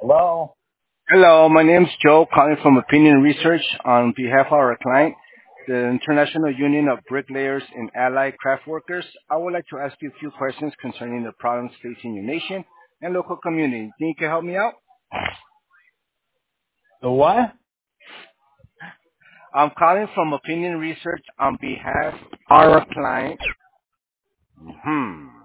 Hello. Hello, my name's Joe, calling from Opinion Research on behalf of our client, the International Union of Bricklayers and Allied Craft Workers. I would like to ask you a few questions concerning the problems facing your nation and local community. Think you can help me out? The what? I'm calling from Opinion Research on behalf of our client.